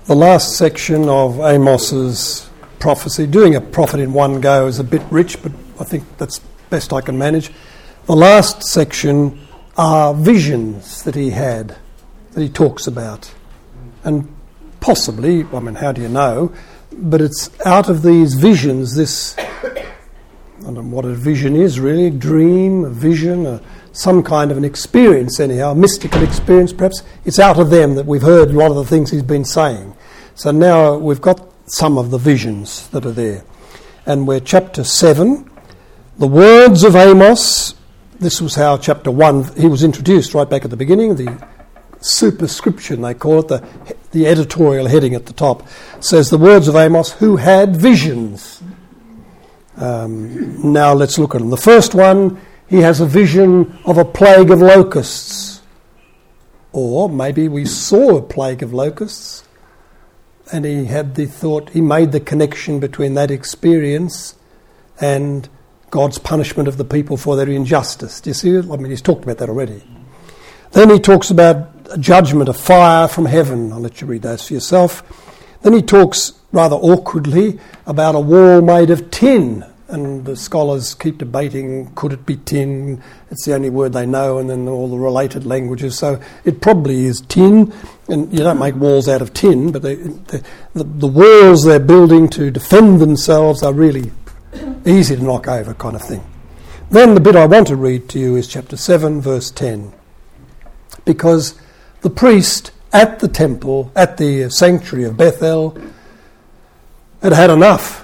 The last section of Amos's prophecy, doing a prophet in one go is a bit rich, but I think that's best I can manage. The last section are visions that he had, that he talks about. And possibly, I mean, how do you know? But it's out of these visions, this, I don't know what a vision is really, a dream, a vision, some kind of an experience anyhow, a mystical experience perhaps. It's out of them that we've heard a lot of the things he's been saying. So now we've got some of the visions that are there. And we're chapter 7. The words of Amos. This was how chapter 1, he was introduced right back at the beginning. The superscription, they call it, the editorial heading at the top, says the words of Amos, who had visions. Now let's look at them. The first one, he has a vision of a plague of locusts. Or maybe we saw a plague of locusts, and he had the thought, he made the connection between that experience and God's punishment of the people for their injustice. Do you see it? I mean, he's talked about that already. Then he talks about a judgment, a fire from heaven. I'll let you read those for yourself. Then he talks rather awkwardly about a wall made of tin. And the scholars keep debating, could it be tin? It's the only word they know, and then all the related languages. So it probably is tin. And you don't make walls out of tin, but the walls they're building to defend themselves are really easy to knock over kind of thing. Then the bit I want to read to you is chapter 7, verse 10. Because the priest at the temple, at the sanctuary of Bethel, had had enough.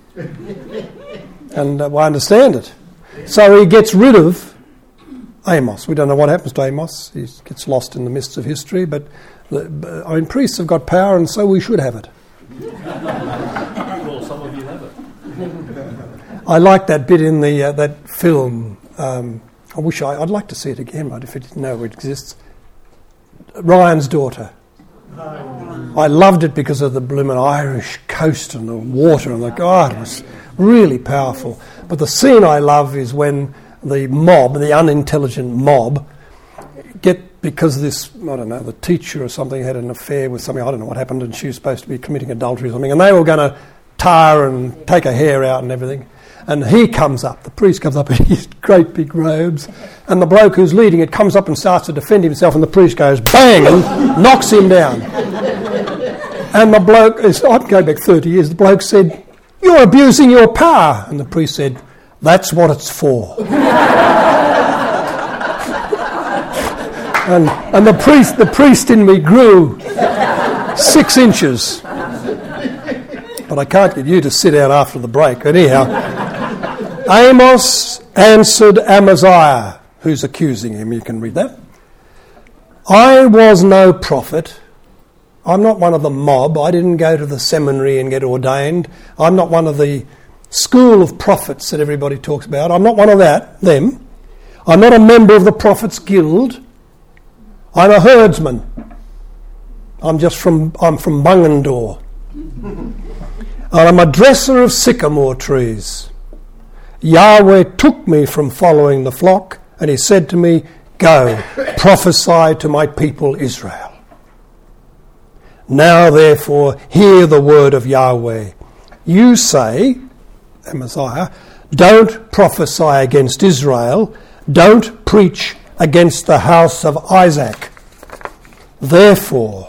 And I understand it. So he gets rid of Amos. We don't know what happens to Amos. He gets lost in the mists of history. But priests have got power, and so we should have it. Well, some of you have it. I like that bit in the that film. I'd like to see it again, but if it didn't know it exists. Ryan's Daughter. I loved it because of the blooming Irish coast and the water and it was really powerful. But the scene I love is when the mob, the unintelligent mob, because this, I don't know, the teacher or something had an affair with something, I don't know what happened, and she was supposed to be committing adultery or something, and they were going to tar her and take her hair out and everything. And he comes up, the priest comes up in his great big robes, and the bloke who's leading it comes up and starts to defend himself, and the priest goes bang and knocks him down. And the bloke, I'd go back 30 years, the bloke said, "You're abusing your power." And the priest said, "That's what it's for." and the priest in me grew 6 inches. But I can't get you to sit out after the break. Anyhow, Amos answered Amaziah, who's accusing him. You can read that. "I was no prophet. I'm not one of the mob. I didn't go to the seminary and get ordained. I'm not one of the school of prophets that everybody talks about. I'm not one of them. I'm not a member of the Prophets Guild. I'm a herdsman. I'm from Bungendore. And I'm a dresser of sycamore trees. Yahweh took me from following the flock, and he said to me, 'Go, prophesy to my people Israel. Now, therefore, hear the word of Yahweh. You say,'" Amaziah, "'don't prophesy against Israel. Don't preach against the house of Isaac. Therefore,'"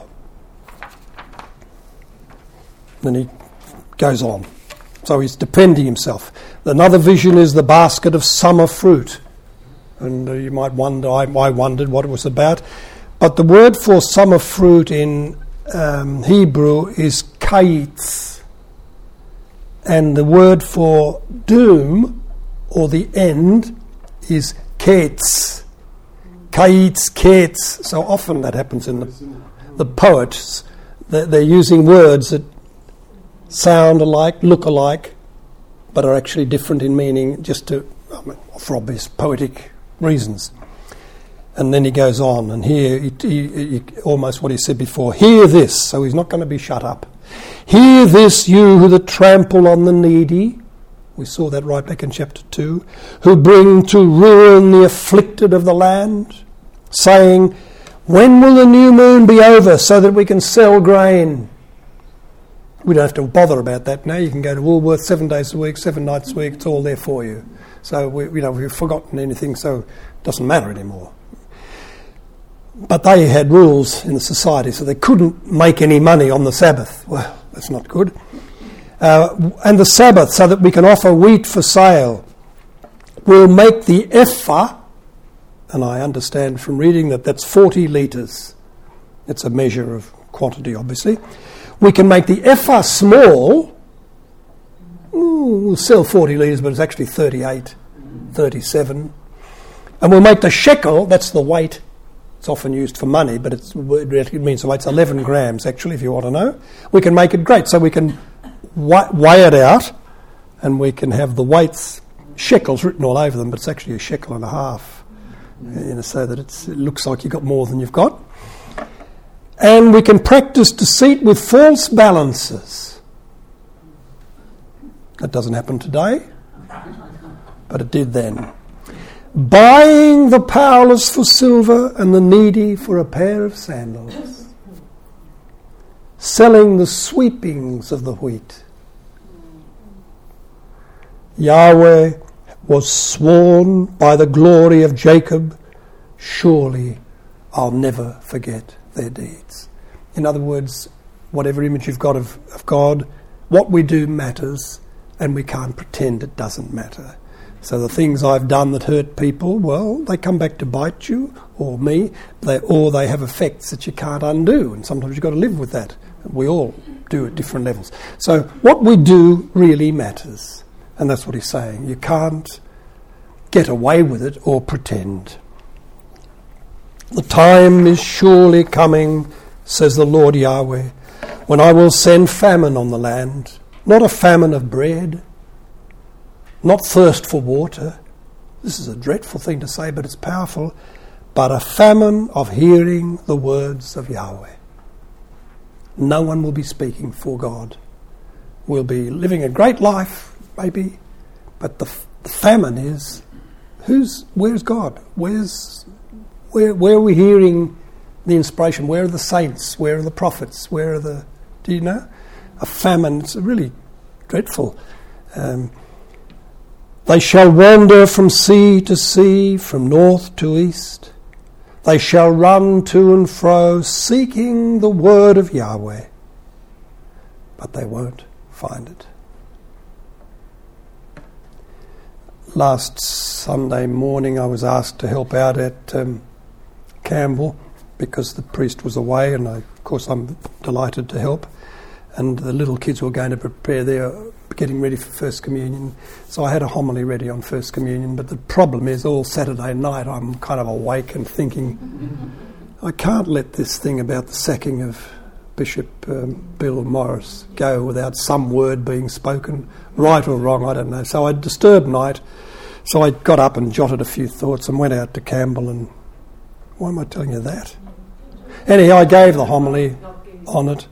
then he goes on. So he's defending himself. Another vision is the basket of summer fruit. And you might wonder, I wondered what it was about. But the word for summer fruit in Hebrew is kaitz. And the word for doom, or the end, is ketz. Kaitz, ketz. So often that happens in the poets. They're using words that sound alike, look alike, but are actually different in meaning, for obvious poetic reasons. And then he goes on, and here, he almost what he said before, "Hear this," so he's not going to be shut up. "Hear this, you who trample on the needy," we saw that right back in chapter 2, "who bring to ruin the afflicted of the land, saying, when will the new moon be over so that we can sell grain? We don't have to bother about that now. You can go to Woolworths 7 days a week, 7 nights a week. It's all there for you. So we've forgotten anything, so it doesn't matter anymore. But they had rules in the society, so they couldn't make any money on the Sabbath. Well, that's not good. And the Sabbath, so that we can offer wheat for sale. We'll make the ephah, and I understand from reading that that's 40 litres. It's a measure of quantity, obviously. We can make the ephah small. We'll sell 40 litres, but it's actually 38, 37. And we'll make the shekel, that's the weight. It's often used for money, but it means the weight. It's 11 grams, actually, if you want to know. We can make it great, so we can weigh it out, and we can have the weights, shekels written all over them, but it's actually a shekel and a half, so that it looks like you've got more than you've got. And we can practice deceit with false balances. That doesn't happen today, but it did then. Buying the powerless for silver and the needy for a pair of sandals. Selling the sweepings of the wheat. Yahweh was sworn by the glory of Jacob, surely I'll never forget their deeds. In other words, whatever image you've got of God, what we do matters, and we can't pretend it doesn't matter. So the things I've done that hurt people, well, they come back to bite you or me, or they have effects that you can't undo, and sometimes you've got to live with that. We all do at different levels. So what we do really matters, and that's what he's saying. You can't get away with it or pretend. The time is surely coming, says the Lord Yahweh, when I will send famine on the land, not a famine of bread, not thirst for water. This is a dreadful thing to say, but it's powerful. But a famine of hearing the words of Yahweh. No one will be speaking for God. We'll be living a great life, maybe, but the famine is, where's God? Where are we hearing the inspiration? Where are the saints? Where are the prophets? Do you know? A famine, it's really dreadful. They shall wander from sea to sea, from north to east. They shall run to and fro, seeking the word of Yahweh, but they won't find it. Last Sunday morning I was asked to help out at Campbell because the priest was away, and of course I'm delighted to help. And the little kids were going to prepare their getting ready for First Communion. So I had a homily ready on First Communion, but the problem is all Saturday night I'm kind of awake and thinking, I can't let this thing about the sacking of Bishop Bill Morris go without some word being spoken, right or wrong, I don't know. So I had a disturbed night, so I got up and jotted a few thoughts and went out to Campbell, and why am I telling you that? Anyhow, I gave the homily on it.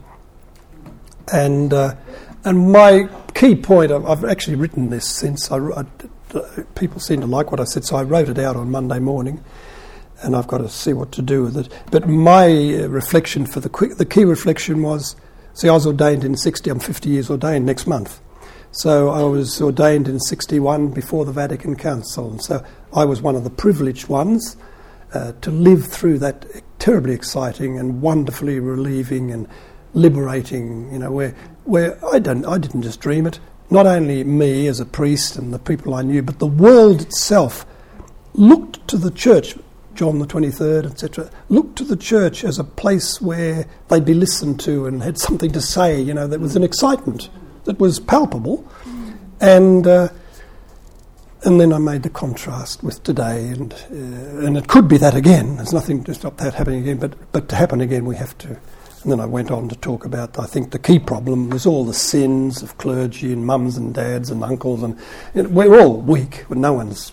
And my key point, I've actually written this since, people seem to like what I said, so I wrote it out on Monday morning, and I've got to see what to do with it. But my reflection for the key reflection was, see, I was ordained in 60, I'm 50 years ordained next month. So I was ordained in 61 before the Vatican Council, and so I was one of the privileged ones to live through that terribly exciting and wonderfully relieving and liberating, where I didn't just dream it. Not only me as a priest and the people I knew, but the world itself looked to the church, John the 23rd, etc., looked to the church as a place where they'd be listened to and had something to say. There was an excitement that was palpable, and then I made the contrast with today, and it could be that again. There's nothing to stop that happening again, but to happen again, we have to. And then I went on to talk about, I think the key problem was all the sins of clergy and mums and dads and uncles, and we're all weak. No one's,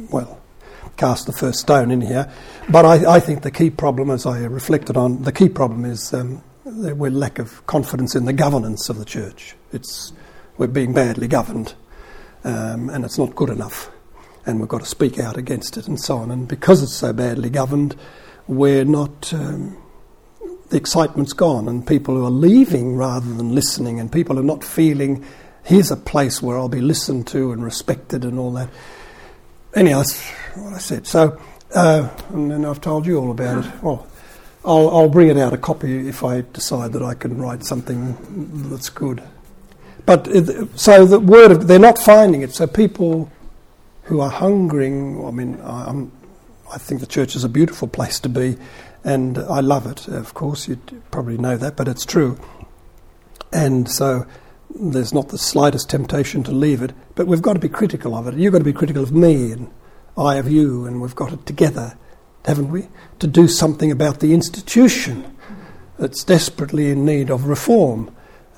cast the first stone in here. But I think the key problem, as I reflected on, the key problem is we're lack of confidence in the governance of the church. We're being badly governed, and it's not good enough. And we've got to speak out against it and so on. And because it's so badly governed, we're not... the excitement's gone, and people who are leaving rather than listening, and people are not feeling, here's a place where I'll be listened to and respected and all that. Anyhow, that's what I said. So, and then I've told you all about it. Well, I'll bring it out, a copy, if I decide that I can write something that's good. But so the word of, they're not finding it. So people who are hungering, I mean, I think the church is a beautiful place to be, and I love it. Of course, you probably know that, but it's true. And so there's not the slightest temptation to leave it, but we've got to be critical of it. You've got to be critical of me, and I of you, and we've got it together, haven't we, to do something about the institution that's desperately in need of reform,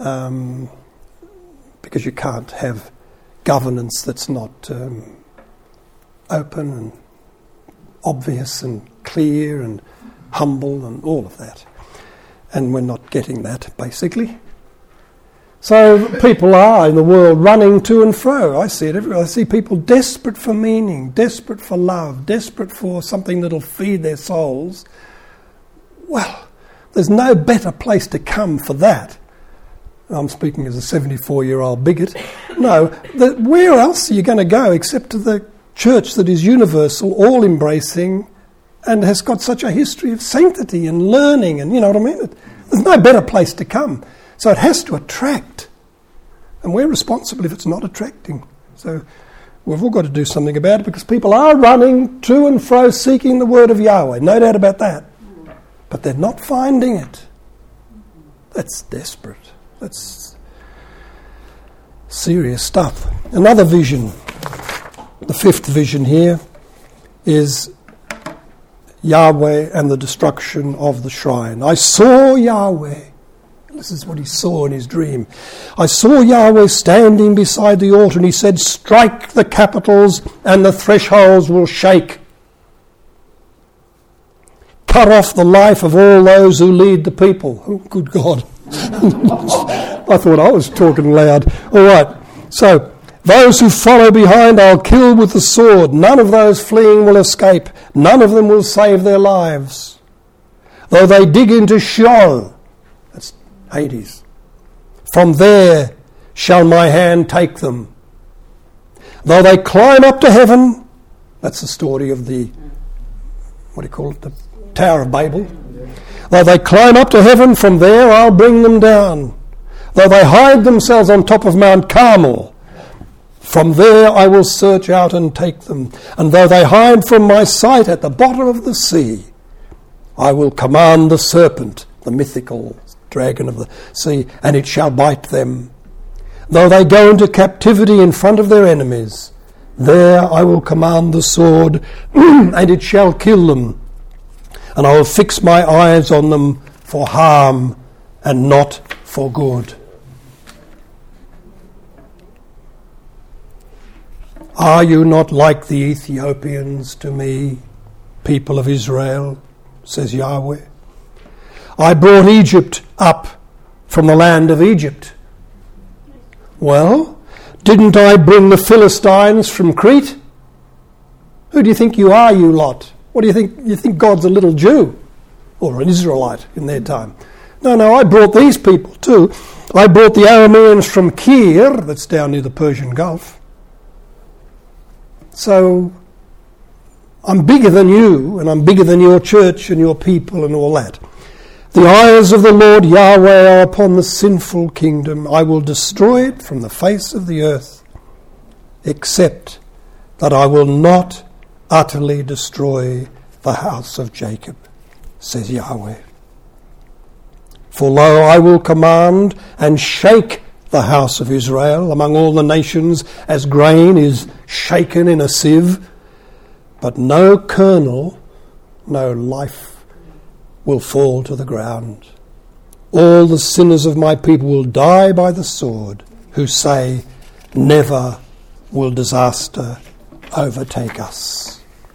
because you can't have governance that's not open and obvious and clear and humble and all of that. And we're not getting that, basically. So people are in the world running to and fro. I see it everywhere. I see people desperate for meaning, desperate for love, desperate for something that'll feed their souls. Well, there's no better place to come for that. I'm speaking as a 74-year-old bigot. No, where else are you going to go except to the church that is universal, all-embracing, and has got such a history of sanctity and learning, and you know what I mean? There's no better place to come. So it has to attract. And we're responsible if it's not attracting. So we've all got to do something about it, because people are running to and fro seeking the word of Yahweh. No doubt about that. But they're not finding it. That's desperate. That's serious stuff. Another vision, the fifth vision here, is Yahweh and the destruction of the shrine. I saw Yahweh. This is what he saw in his dream. I saw Yahweh standing beside the altar, and he said, strike the capitals and the thresholds will shake. Cut off the life of all those who lead the people. Oh, good God. I thought I was talking loud. All right. So, those who follow behind I'll kill with the sword. None of those fleeing will escape. None of them will save their lives. Though they dig into Sheol, that's Hades, from there shall my hand take them. Though they climb up to heaven, that's the story of the, what do you call it, the Tower of Babel. Though they climb up to heaven, from there I'll bring them down. Though they hide themselves on top of Mount Carmel, from there I will search out and take them. And though they hide from my sight at the bottom of the sea, I will command the serpent, the mythical dragon of the sea, and it shall bite them. Though they go into captivity in front of their enemies, there I will command the sword, and it shall kill them. And I will fix my eyes on them for harm and not for good. Are you not like the Ethiopians to me, people of Israel, says Yahweh? I brought Egypt up from the land of Egypt. Well, didn't I bring the Philistines from Crete? Who do you think you are, you lot? What do you think? You think God's a little Jew or an Israelite in their time? No, I brought these people too. I brought the Arameans from Kir, that's down near the Persian Gulf. So I'm bigger than you, and I'm bigger than your church and your people and all that. The eyes of the Lord Yahweh are upon the sinful kingdom. I will destroy it from the face of the earth, except that I will not utterly destroy the house of Jacob, says Yahweh. For lo, I will command and shake the house of Israel among all the nations as grain is shaken in a sieve, but no kernel, no life will fall to the ground. All the sinners of my people will die by the sword, who say, never will disaster overtake us.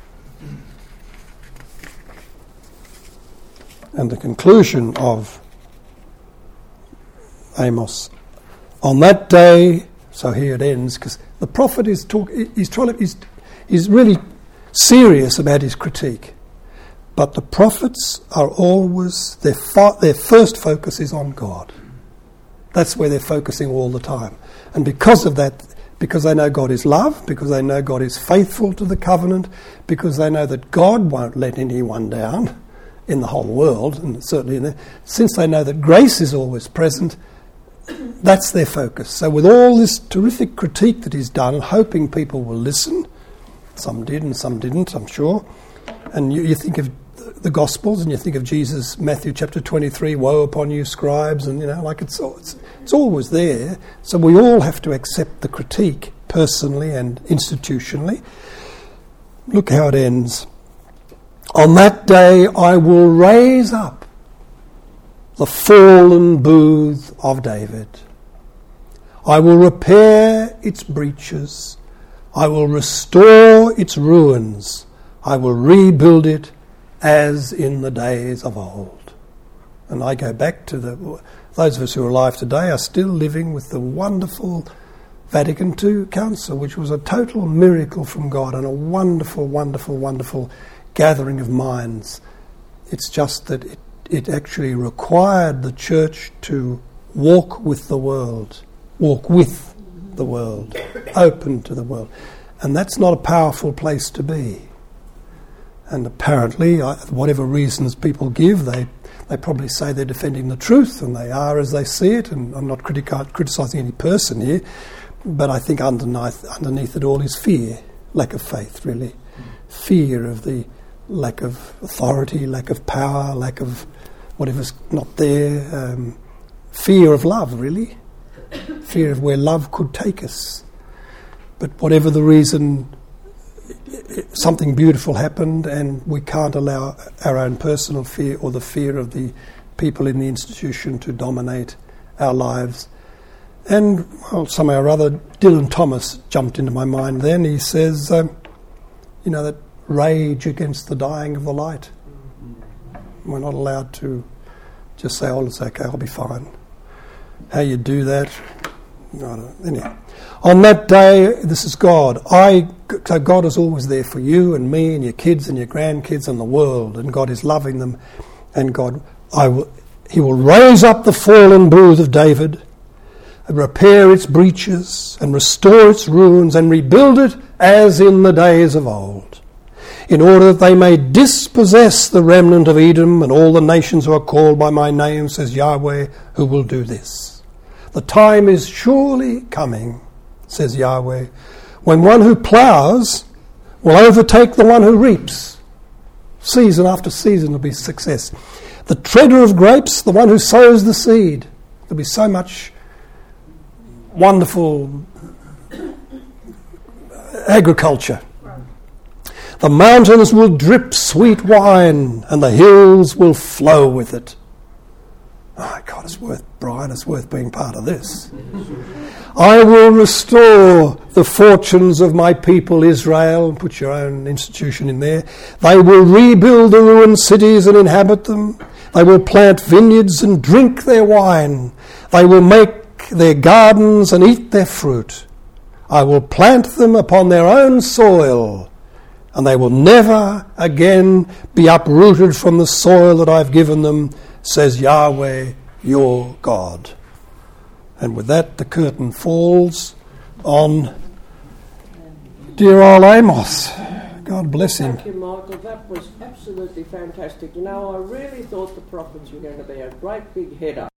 And the conclusion of Amos, on that day, so here it ends, because the prophet is really serious about his critique. But the prophets are always, their first focus is on God. That's where they're focusing all the time. And because of that, because they know God is love, because they know God is faithful to the covenant, because they know that God won't let anyone down in the whole world, and certainly in there, since they know that grace is always present, that's their focus. So with all this terrific critique that he's done, hoping people will listen, some did and some didn't, I'm sure, and you think of the Gospels and you think of Jesus, Matthew chapter 23, woe upon you scribes, and like it's always there. So we all have to accept the critique personally and institutionally. Look how it ends. On that day I will raise up the fallen booth of David. I will repair its breaches. I will restore its ruins. I will rebuild it as in the days of old. And I go back to those of us who are alive today are still living with the wonderful Vatican II Council, which was a total miracle from God and a wonderful, wonderful, wonderful gathering of minds. It's just that it actually required the church to walk with the world, open to the world. And that's not a powerful place to be. And apparently, whatever reasons people give, they probably say they're defending the truth, and they are as they see it. And I'm not criticising any person here, but I think underneath it all is fear, lack of faith, really. Fear of the lack of authority, lack of power, lack of whatever's not there. Fear of love, really. Fear of where love could take us. But whatever the reason, something beautiful happened, and we can't allow our own personal fear or the fear of the people in the institution to dominate our lives. And somehow or other, Dylan Thomas jumped into my mind then. He says, that rage against the dying of the light. We're not allowed to just say, it's okay, I'll be fine. How you do that? Anyhow. On that day, this is God. So God is always there for you and me and your kids and your grandkids and the world, and God is loving them. And He will raise up the fallen booth of David, and repair its breaches, and restore its ruins, and rebuild it as in the days of old, in order that they may dispossess the remnant of Edom and all the nations who are called by my name, says Yahweh, who will do this. The time is surely coming, says Yahweh, when one who ploughs will overtake the one who reaps. Season after season will be success. The treader of grapes, the one who sows the seed. There'll be so much wonderful agriculture. The mountains will drip sweet wine, and the hills will flow with it. Oh, God, it's worth being part of this. I will restore the fortunes of my people Israel. Put your own institution in there. They will rebuild the ruined cities and inhabit them. They will plant vineyards and drink their wine. They will make their gardens and eat their fruit. I will plant them upon their own soil, and they will never again be uprooted from the soil that I've given them, says Yahweh, your God. And with that, the curtain falls on dear old Amos. God bless him. Thank you, Michael. That was absolutely fantastic. I really thought the prophets were going to be a great big header.